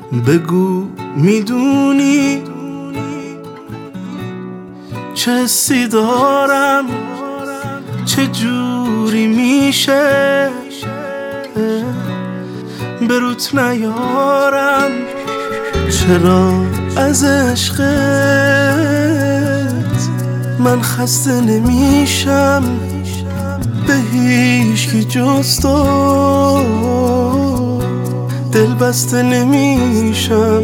بگو میدونی چه حسی دارم، چه جوری میشه بروت نیارم، چرا از عشقت من خسته نمیشم، به هیچکی جز تو دل بسته نمیشم.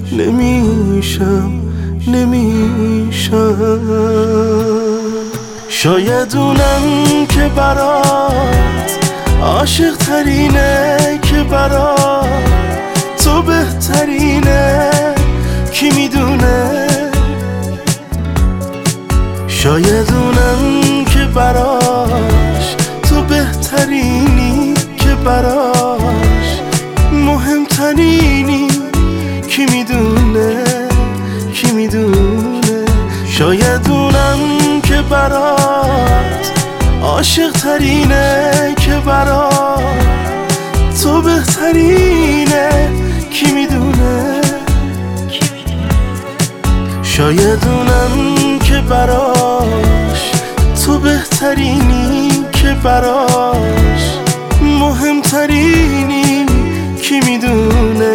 شاید اونم که برات عاشق ترینه، که برات تو بهترینه، کی میدونه. شاید اونم که براش تو بهترینی، که براش مهمترینی، کی میدونه. شاید اونم که برات عاشق ترینه، که برات تو بهترینه، کی میدونه. شاید اونم که براش تو بهترینی، که براش مهمترینی، کی میدونه.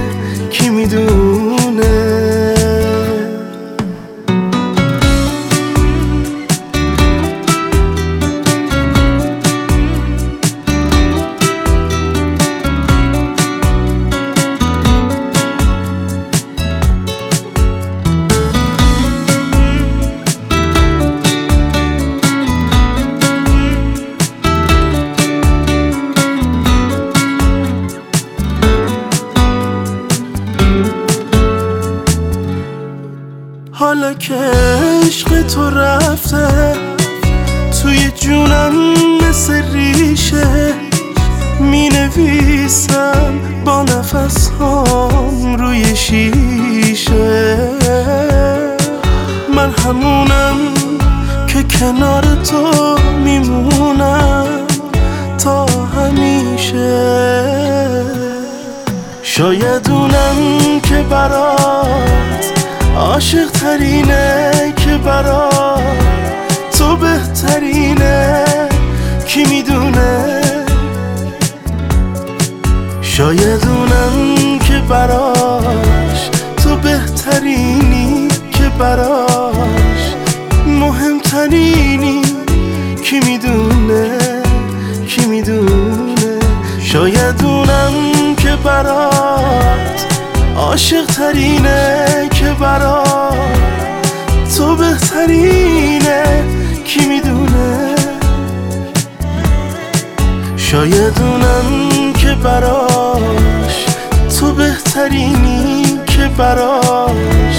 حالا که عشق تو رفته توی جونم مثل ریشه، می نویسم با نفس هام روی شیشه. من همونم که کنار تو میمونم تا همیشه. شاید اونم که برات عاشق ترینه، که برات تو بهترینه، کی میدونه. شاید اونم که براش تو بهترینی، که براش مهمترینی، کی میدونه. شاید اونم که برات عاشق ترینه، که برات تو بهترینه، کی میدونه. شاید اونم که براش تو بهترینی، که براش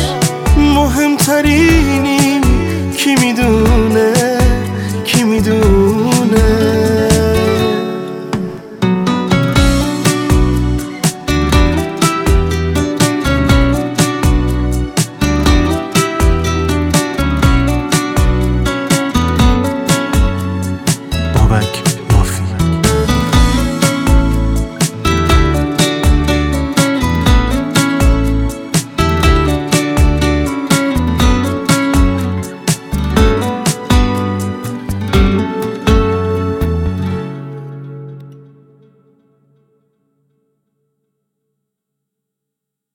مهمترینی، کی میدونه.